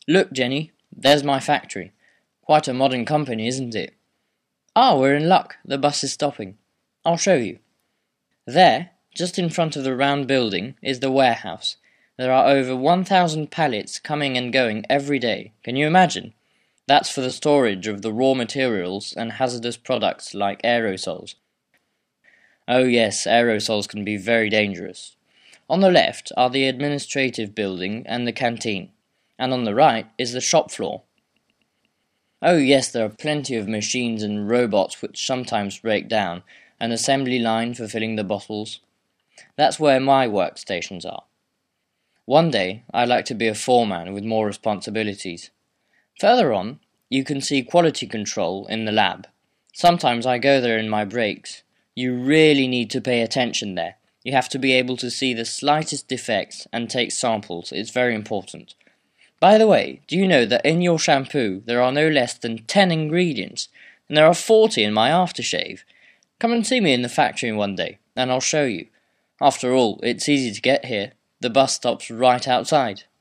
Look, Jenny, there's my factory. Quite a modern company, isn't it? Ah, we're in luck. The bus is stopping. I'll show you. There, just in front of the round building, is the warehouse. There are over 1,000 pallets coming and going every day. Can you imagine? That's for the storage of the raw materials and hazardous products like aerosols. Oh yes, aerosols can be very dangerous. On the left are the administrative building and the canteen, and on the right is the shop floor. Oh yes, there are plenty of machines and robots which sometimes break down, an assembly line for filling the bottles. That's where my workstations are. One day I'd like to be a foreman with more responsibilities. Further on, you can see quality control in the lab. Sometimes I go there in my breaks. You really need to pay attention there. You have to be able to see the slightest defects and take samples. It's very important. By the way, do you know that in your shampoo there are no less than 10 ingredients, and there are 40 in my aftershave? Come and see me in the factory one day, and I'll show you. After all, it's easy to get here. The bus stops right outside.